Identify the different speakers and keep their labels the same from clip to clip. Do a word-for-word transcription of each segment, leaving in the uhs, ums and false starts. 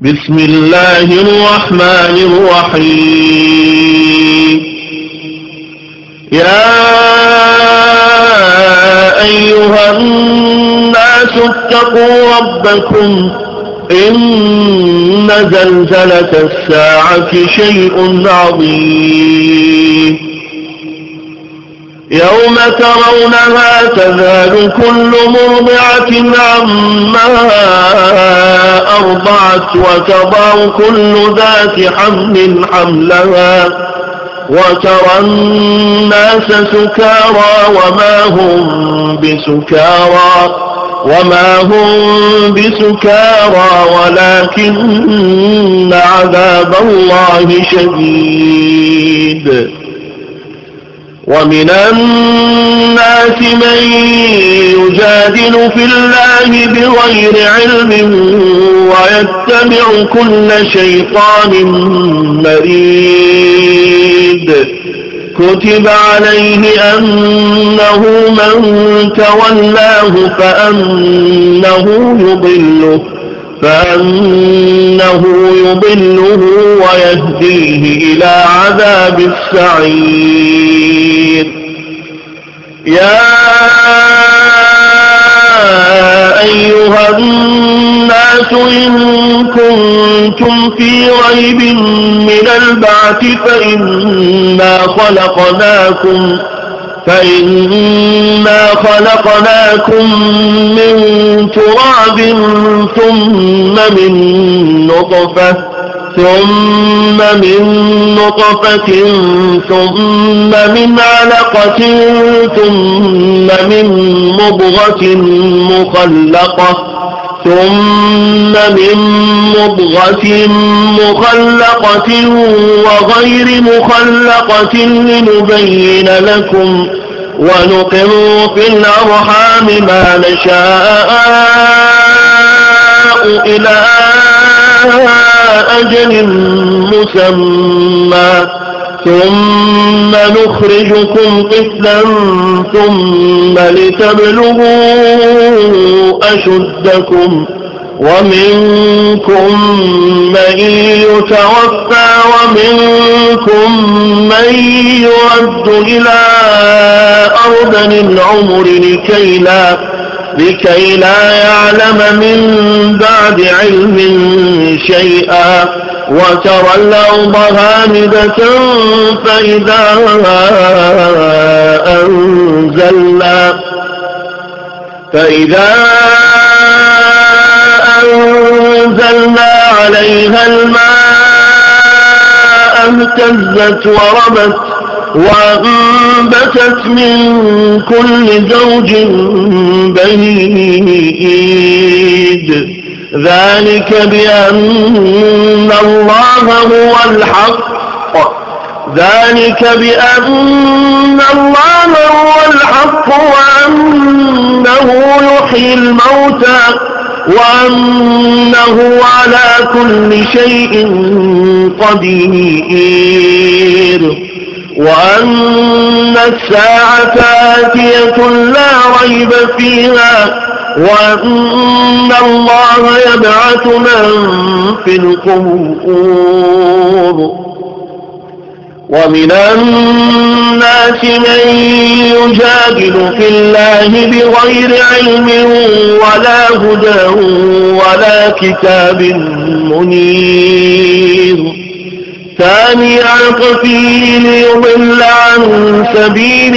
Speaker 1: بسم الله الرحمن الرحيم. يا أيها الناس اتقوا ربكم إن زلزلة الساعة شيء عظيم يوم ترونها تذهل كل مرضعة عما أرضعت وتضع كل ذات حمل حملها وترى الناس سكارى وما هم بسكارى وما هم بسكارى ولكن عذاب الله شديد. ومن الناس من يجادل في الله بغير علم ويتبع كل شيطان مريد. كتب عليه أنه من تولاه فأنه يضله فأنه يضله ويهديه إلى عذاب السعير. يا أيها الناس إن كنتم في ريب من البعث فإنا خلقناكم فإنا خلقناكم من تراب ثم من نطفة ثم من نطفة ثم من علقة ثم من مضغة مخلقة ثم من مضغة مخلقة وغير مخلقة لنبين لكم ونقر في الأرحام ما نشاء إلى أجل مسمى ثم نخرجكم طفلا ثم لتبلغوا أشدكم ومنكم من يتوفى ومنكم من يرد إلى أرذل العمر لكي لا لكي لا يعلم من بعد علم شيئا وترى الأرض هامدة فإذا أنزلنا فإذا أنزلنا عليها الماء اهتزت وربت وأنبتت من كل زوج بهيج. ذلك بأن الله هو الحق ذلك بأن الله هو الحق وأنه يحيي الموتى وأنه على كل شيء قدير وأن الساعة آتية لا ريب فيها وأن الله يبعث من في القبور. ومن الناس من يجادل في الله بغير علم ولا هدى ولا كتاب منير. ثاني عطفه ليضل عن سبيل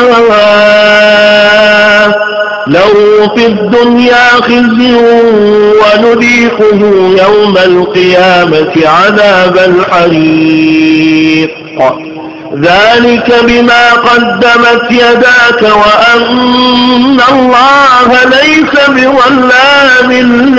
Speaker 1: الله له في الدنيا خزي ونذيقه يوم القيامة عذاب الحريق. ذلك بما قدمت يداك وأن الله ليس بظلام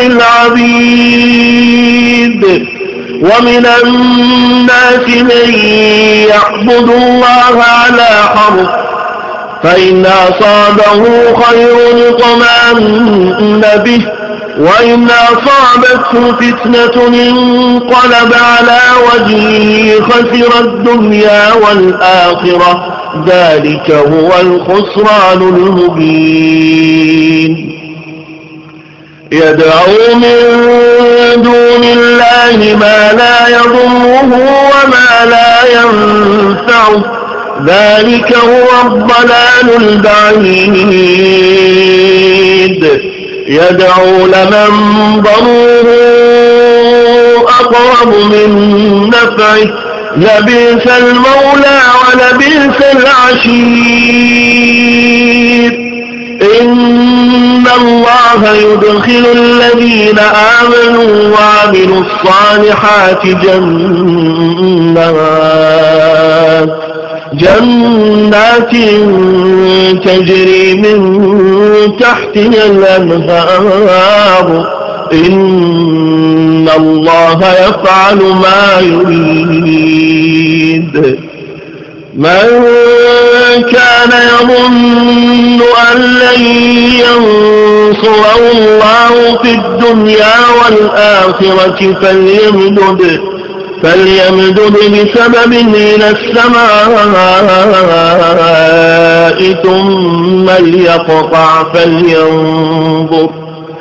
Speaker 1: للعبيد. ومن الناس من يعبد الله على حرف فإن أصابه خير اطمأن به وإن أصابته فتنة انقلب على وجهه خسر الدنيا والآخرة ذلك هو الخسران المبين. يدعو من دون الله الله ما لا يضره وما لا ينفعه، ذلك هو الضلال البعيد. يدعو لمن ضره أقرب من نفعه، لبئس المولى ولبئس العشير. إن الله يدخل الذين آمنوا وعملوا الصالحات جنات جنات تجري من تحتها الأنهار، إن الله يفعل ما يريد. من كان يظن أن لن ينصره الله في الدنيا والآخرة فليمدد فليمدد بسبب إلى السماء ثم ليقطع فلينظر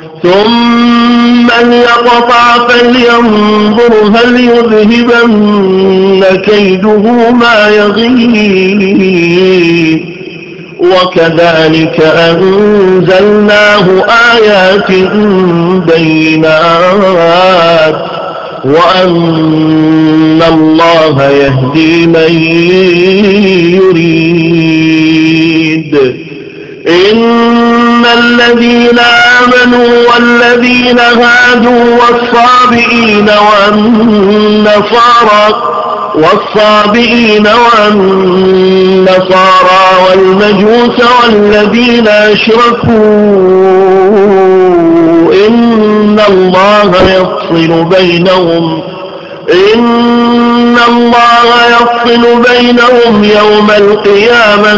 Speaker 1: ثم ليقطع فلينظر هل يذهبن كيده ما يغيظ. وكذلك أنزلناه آيات بينات وأن الله يهدي من يريد. إن الذين آمنوا والذين هادوا والصابئين والنصارى والصابئين والنصارى والمجوس والذين أشركوا إن الله يفصل بينهم إن الله يفصل بينهم يوم القيامة،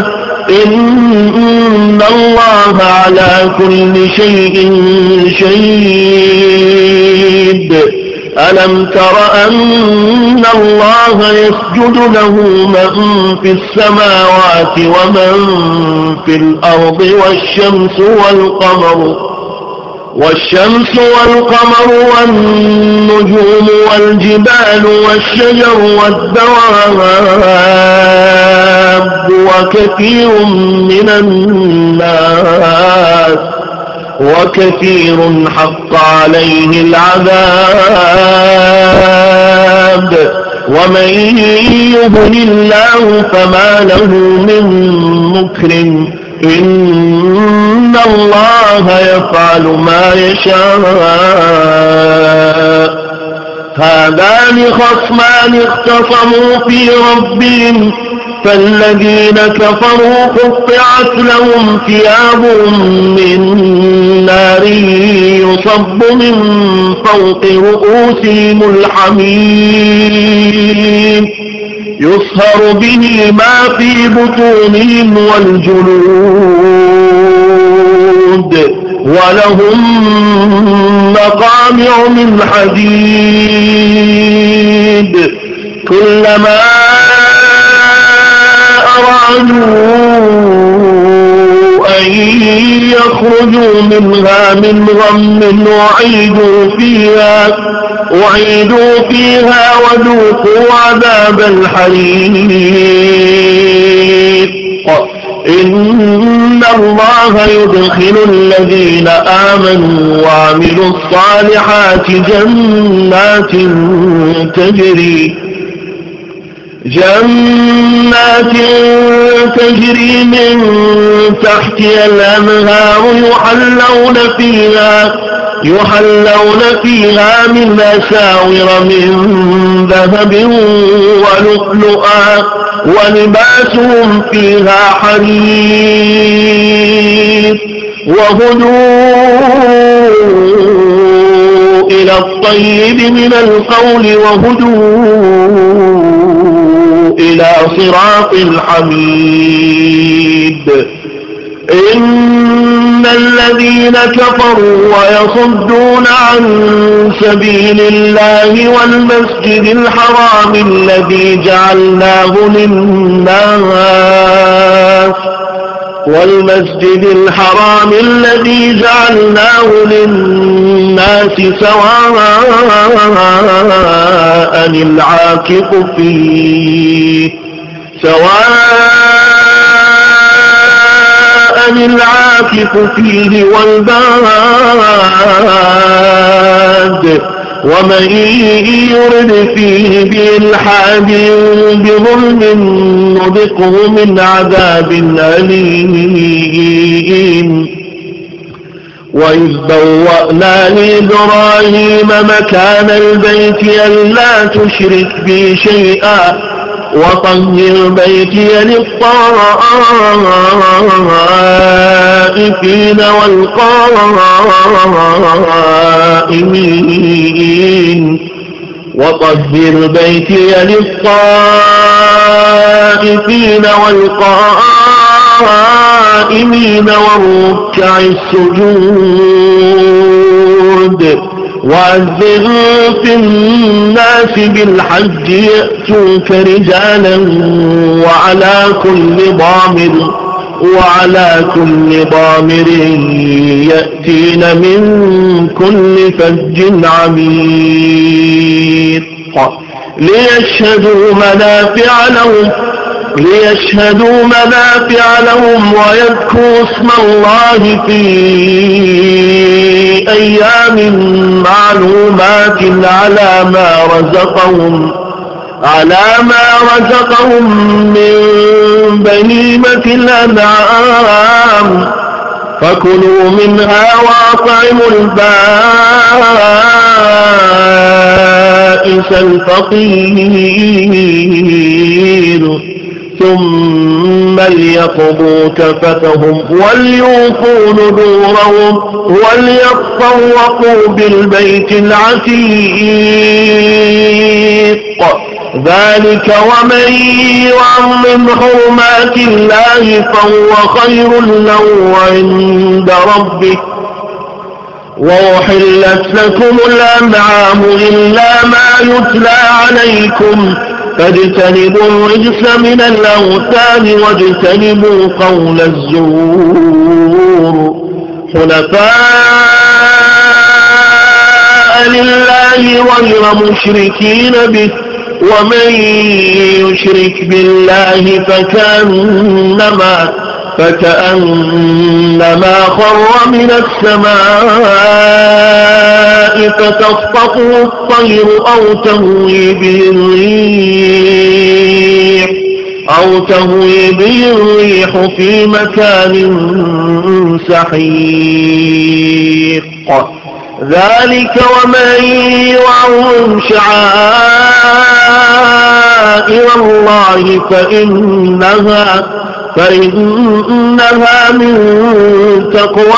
Speaker 1: إن الله على كل شيء شهيد. ألم تر أن الله يسجد له من في السماوات ومن في الأرض والشمس والقمر والشمس والقمر والنجوم والجبال والشجر والدواب وكثير من الناس وكثير حق عليه العذاب ومن يهن الله فما له من مكرم إن الله يفعل ما يشاء. هذان خصمان اختصموا في ربهم فالذين كفروا قطعت لهم ثياب من نار يصب من فوق رؤوسهم الحميم يصهر به ما في بطونهم والجلود ولهم مقامع من حديد كلما أرادوا أن يخرجوا منها من غم أعيدوا فيها أعيدوا فيها وذوقوا عذاب الحريق. إن الله يدخل الذين آمنوا وعملوا الصالحات جنات تجري جنات تجري من تحتها الأنهار يحلون فيها يحلون فيها من أساور من ذهب ولؤلؤا ولباسهم فيها حرير وهدوا إلى الطيب من القول وهدوا إلى صراط الحميد. إن الذين كفروا ويصدون عن سبيل الله والمسجد الحرام الذي جعلناه للناس والمسجد الحرام الذي جعلناه للناس سواء العاكف فيه سواء العاكف فيه والباد ومن يرد فيه بإلحاد بظلم نذقه من عذاب أليم وإذ بوأنا لإبراهيم مكان البيت ألا تشرك بي شيئا وطهر بيتي للطائفين والقائمين وطهر بيتي للطائفين والقائمين والركع السجود وأذن في الناس بالحج يأتوك رجالا وعلى كل ضامر وعلى كل ضامر يأتين من كل فج عميق ليشهدوا منافع لهم ليشهدوا منافع لهم ويذكروا اسم الله في أيام معلومات على ما رزقهم على ما رزقهم من بهيمة الأنعام فكلوا منها وأطعموا البائس الفقير ثم ليقضوا تفتهم وليوفوا نذورهم وليطوقوا بالبيت العتيق ذلك ومن يعظم حرمات الله فهو خير له عند ربه وأحلت لكم الأنعام إلا ما يتلى عليكم فاجتنبوا الرجس من الأوثان واجتنبوا قول الزور حنفاء لله غير مشركين به ومن يشرك بالله فكأنما فكأنما خر من السماء فتخطفه الطير أو تهوي به الريح أو تهوي به الريح في مكان سحيق ذلك ومن يعظم شعائر الله فإنها فإنها من تقوى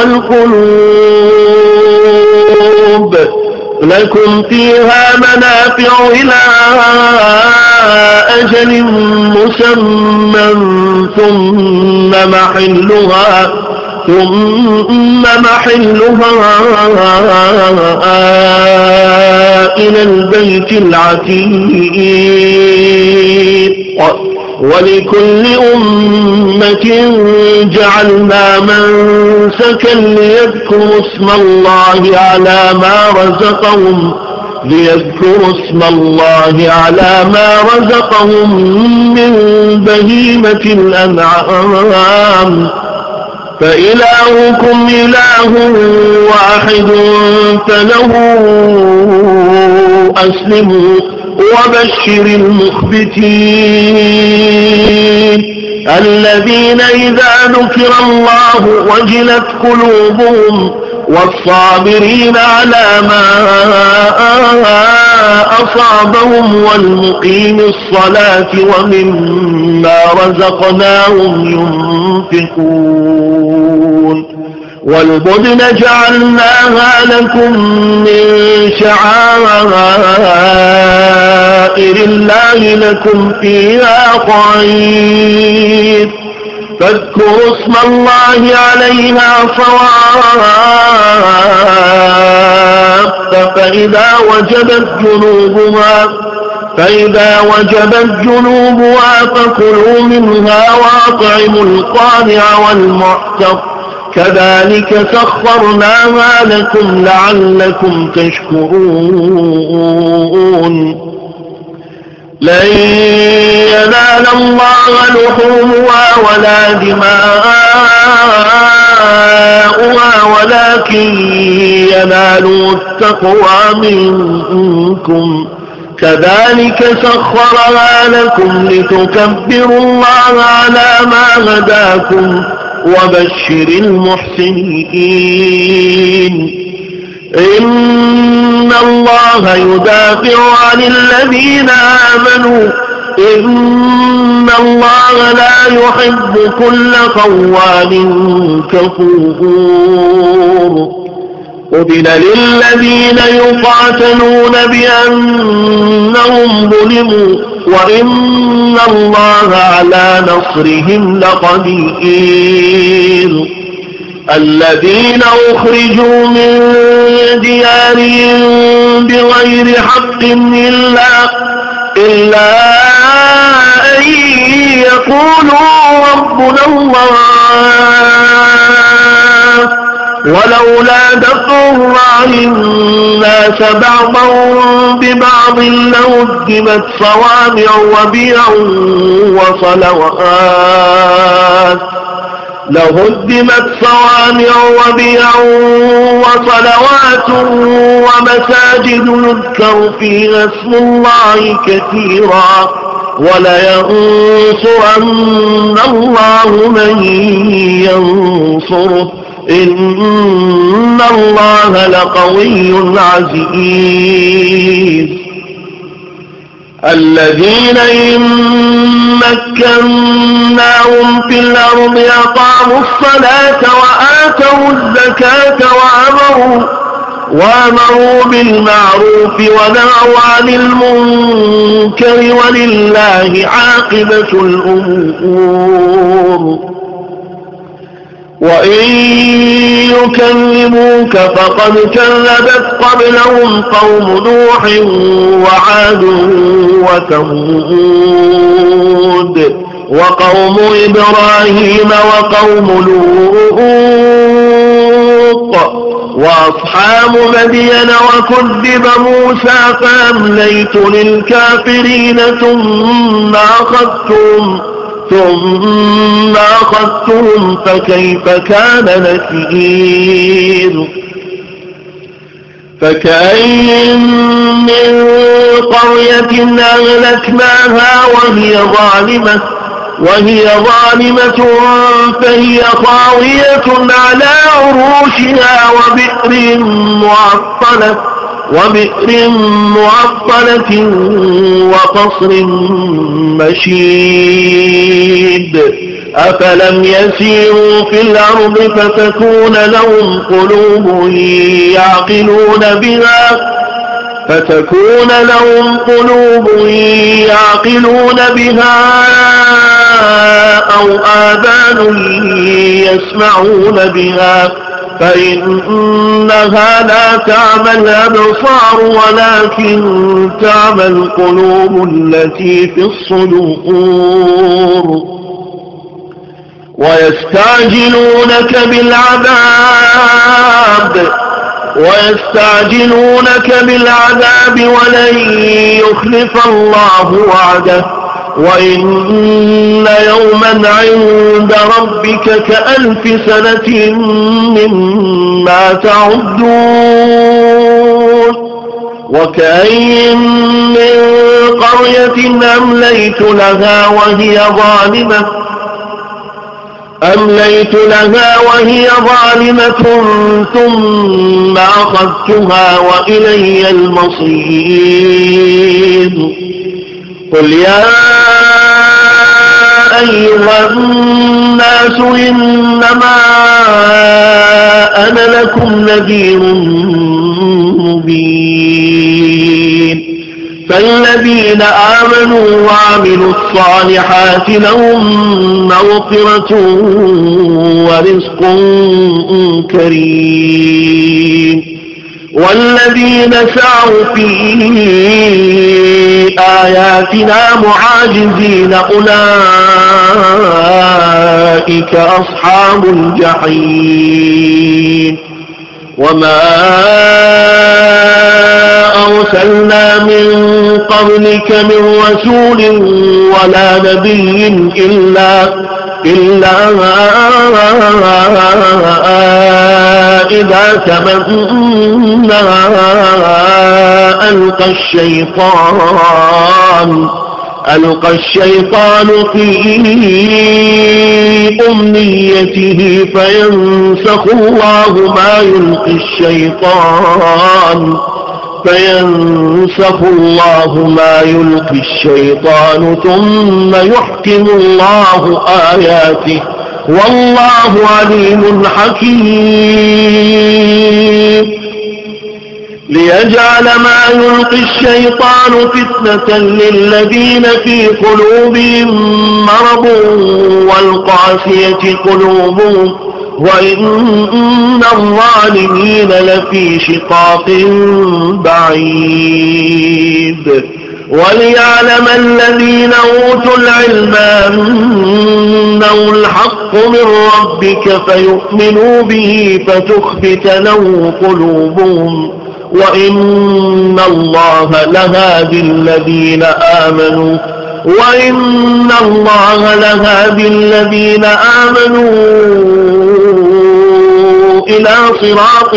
Speaker 1: القلوب لكم فيها منافع إلى أجل مسمى ثم محلها ثم محلها إلى البيت العتيق ولكل أمة جعلنا منسكا ليذكروا اسم الله على ما رزقهم ليذكروا اسم الله على ما رزقهم من بهيمة الأنعام فإلهكم إله واحد فله أسلموا وبشر المخبتين الذين إذا ذكر الله وجلت قلوبهم والصابرين على ما أصابهم والمقيم الصلاة ومما رزقناهم ينفقون والبدن جعلناها لكم من شعائر الله لكم فيها خير فاذكروا اسم الله عليها صواف فإذا وجبت جنوبها فإذا وجبت جنوبها فكلوا منها وأطعموا القانع والمعتر كذلك سخرناها لكم لعلكم تشكرون لن ينال الله لحومها ولا دماؤها ولكن ينالوا التقوى منكم كذلك سخرها لكم لتكبروا الله على ما هداكم وبشر المحسنين إن الله يدافع عن الذين آمنوا إن الله لا يحب كل خوان كفور أذن للذين يقاتلون بأنهم ظلموا وإن الله على نصرهم لقدير الذين أخرجوا من ديارهم بغير حق إلا, إلا أن يقولوا ربنا الله ولولا دفع الله الناس بعضهم ببعض لهدمت صوامع وبيع وصلوات لهدمت صوامع وبيع وصلوات ومساجد يذكر فيها اسم الله كثيرا ولينصرن الله من ينصره إن الله لقوي عزيز الذين إن مكناهم في الأرض أقاموا الصلاة وآتوا الزكاة وأمروا, وأمروا بالمعروف ونهوا عن المنكر ولله عاقبة الأمور وإن يكذبوك فقد كذبت قبلهم قوم نوح وعاد وثمود وقوم إبراهيم وقوم لوط وأصحاب مدين وكذب موسى فأمليت للكافرين ثم أخذتهم ثم أخذتهم فكيف كان نكير فكأين من قرية أهلكناها وهي ظالمة وهي ظالمة فهي خاوية على عروشها وبئر معطلة وبئر معطلة وقصر مشيد أفلم يسيروا في الأرض فتكون لهم قلوب يعقلون بها فتكون لهم قلوب يعقلون بها أو آذان يسمعون بها فإنها لا تعمى الأبصار ولكن تعمى القلوب التي في الصدور ويستعجلونك بالعذاب ويستعجلونك بالعذاب ولن يخلف الله وعده وإن يوما عند ربك كألف سنة مما تعدون وكأين من قرية أمليت لها وهي ظالمة أمليت لها وهي ظالمة ثم أخذتها وإلي المصير قل يا أيها الناس إنما أنا لكم نذير مبين فالذين آمنوا وعملوا الصالحات لهم مغفرة ورزق كريم والذين سعوا في آياتنا معاجزين أولئك أصحاب الجحيم. وما أرسلنا من قبلك من رسول ولا نبي إلا إلا إذا تمنى ألقى الشيطان ألقى الشيطان في أمنيته فينسخ الله ما يلقي الشيطان فينسخ الله ما يلقي الشيطان ثم يحكم الله آياته والله عليم حكيم. ليجعل ما يلقي الشيطان فتنة للذين في قلوبهم مرض والقاسية قلوبهم وإن الظالمين لفي شقاق بعيد. وليعلم الذين أوتوا العلم أنه الحق من ربك فيؤمنوا به فتخبت له قلوبهم وإن الله لهادي الذين آمنوا وإن الله لهادي الذين آمنوا إلى صراط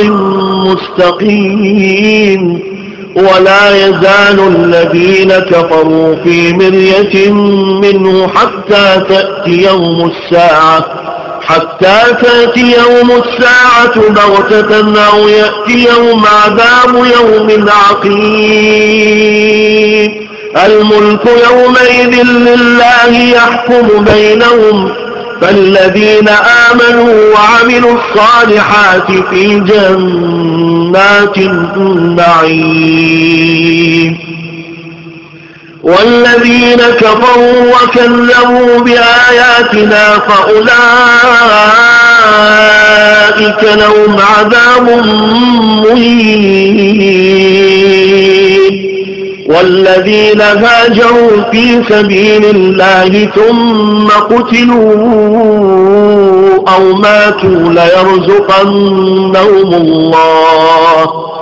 Speaker 1: مستقيم. ولا يزال الذين كفروا في مرية منه حتى تأتي يوم الساعة حتى تأتي يوم الساعة بغتة أو يأتيهم عذاب يوم عقيم. الملك يومئذ لله يحكم بينهم فالذين آمنوا وعملوا الصالحات في جنات النعيم والذين كفروا وكذبوا بآياتنا فأولئك لهم عذاب مهين. والذين هاجروا في سبيل الله ثم قتلوا أو ماتوا ليرزقنهم الله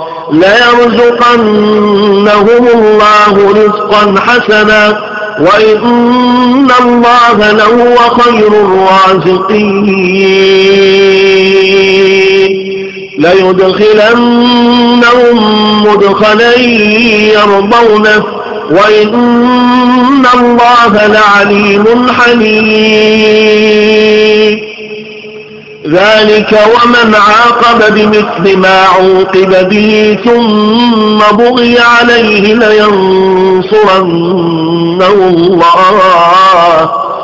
Speaker 1: ليرزقنهم الله رزقا حسنا وإن الله لهو خير الرازقين. ليدخلنهم مدخلا يرضونه وإن الله لعليم حليم. ذلك ومن عاقب بمثل ما عوقب به ثم بغي عليه لينصرنه الله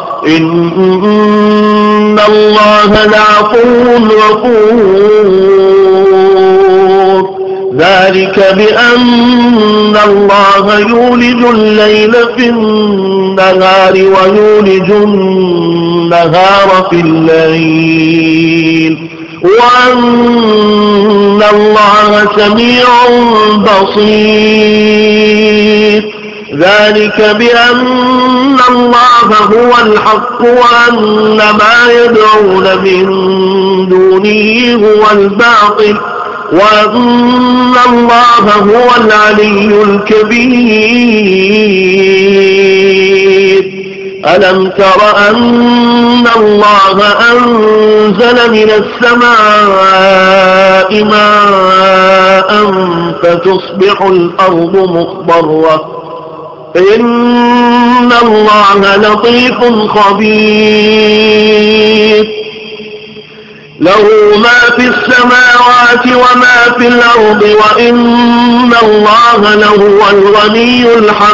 Speaker 1: إن الله لعفو غفور. ذلك بأن الله يولج الليل في النهار ويولج النهار في الليل وأن الله سميع بصير. ذلك بأن الله هو الحق وأن ما يدعون من دونه هو الباطل وأن الله هو العلي الكبير. ألم تر أن الله أنزل من السماء ماء فتصبح الأرض مخضرة إن الله لطيف خبير. له ما في السماوات وما في الأرض وإن الله لهو الغني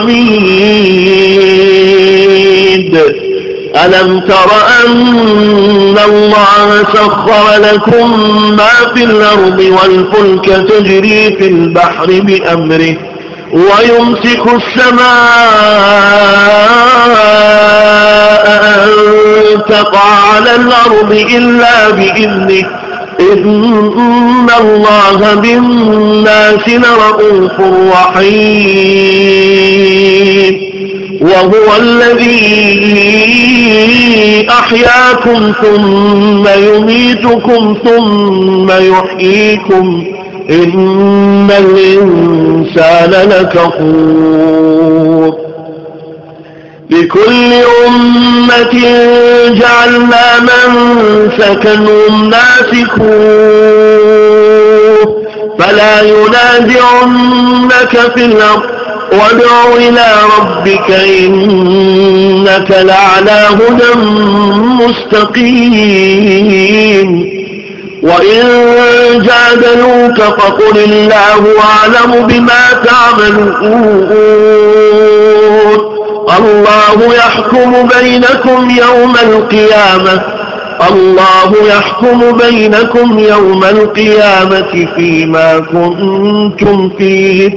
Speaker 1: الحميد. ألم تر أن الله سخر لكم ما في الأرض والفلك تجري في البحر بأمره ويمسك السماء أن تقع على الأرض إلا بإذنه إن الله بالناس لرءوف رحيم وهو الذي أحياكم ثم يميتكم ثم يحييكم إن الإنسان لكفور لكل أمة جعلنا منسكا هم ناسكوه فلا ينازعنك في الأرض وادع إلى ربك إنك لعلى هدى مستقيم وإن جادلوك فقل الله أعلم بما تعملون الله يحكم بينكم يوم القيامة الله يحكم بينكم يوم القيامة فيما كنتم فيه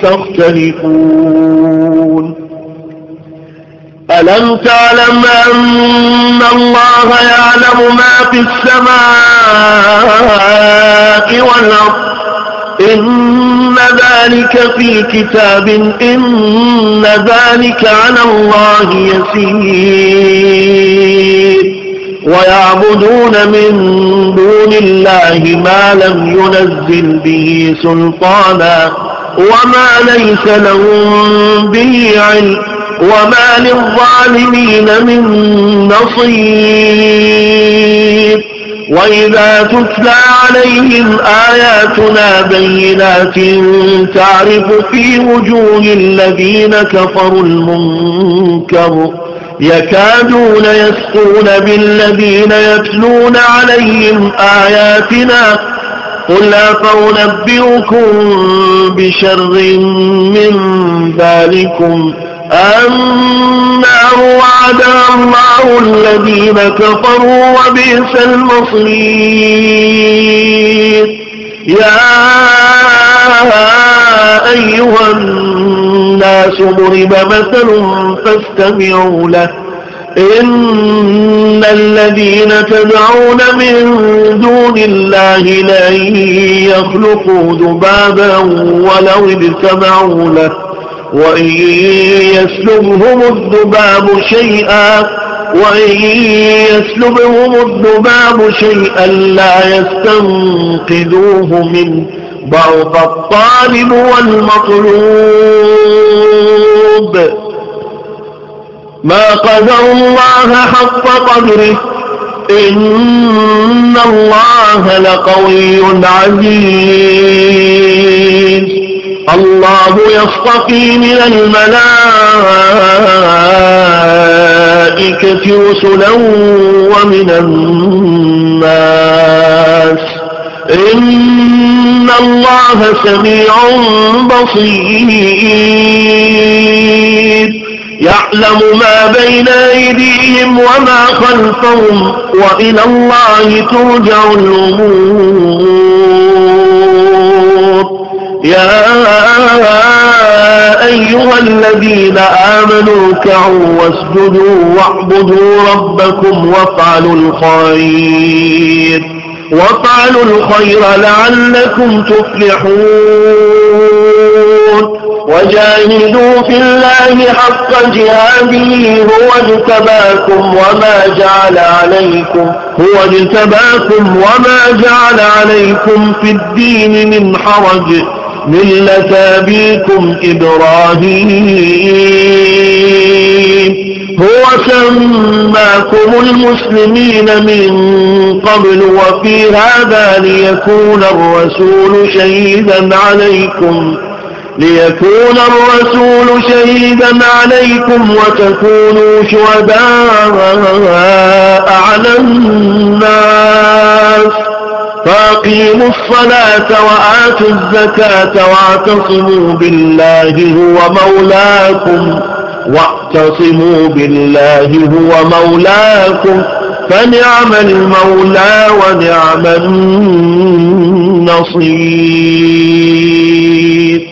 Speaker 1: تختلفون ألم تعلم أن الله يعلم ما في السماء والأرض إن ذلك في كتاب إن ذلك على الله يسير ويعبدون من دون الله ما لم ينزل به سلطانا وما ليس لهم به علم وما للظالمين من نصير وإذا تتلى عليهم آياتنا بينات تعرف في وجوه الذين كفروا المنكر يكادون يسقون بالذين يتلون عليهم آياتنا قل أفأنبئكم بشر من ذلكم النار وعدها الله الذين كفروا وبئس المصير يا أيها الناس ضرب مثل فاستمعوا له إن الذين تدعون من دون الله لن يخلقوا ذبابا ولو اجتمعوا له وإن يسلبهم الذباب شيئا وإن يسلبهم الذباب شيئا لا يستنقذوه منه ضعف الطالب والمطلوب ما قدر الله حق قدره إن الله لقوي عزيز الله يصطفي من الملائكة رسلا ومن الناس إن الله سميع بصير يعلم ما بين أيديهم وما خلفهم وإلى الله ترجع الأمور يا أيها الذين آمنوا اركعوا واسجدوا واعبدوا ربكم وافعلوا الخير وافعلوا الخير لعلكم تفلحون وجاهدوا في الله حق جهاده هو اجتباكم وما جعل عليكم هو اجتباكم وما جعل عليكم في الدين من حرج ملة أبيكم إبراهيم هو سماكم المسلمين من قبل وفي هذا ليكون الرسول شهيدا عليكم ليكون الرسول شهيدا عليكم وتكونوا شهداء على الناس فأقيموا الصلاة وآتوا الزكاة واعتصموا بالله هو مولاكم واعتصموا بالله هو مولاكم فنعم المولى ونعم النصير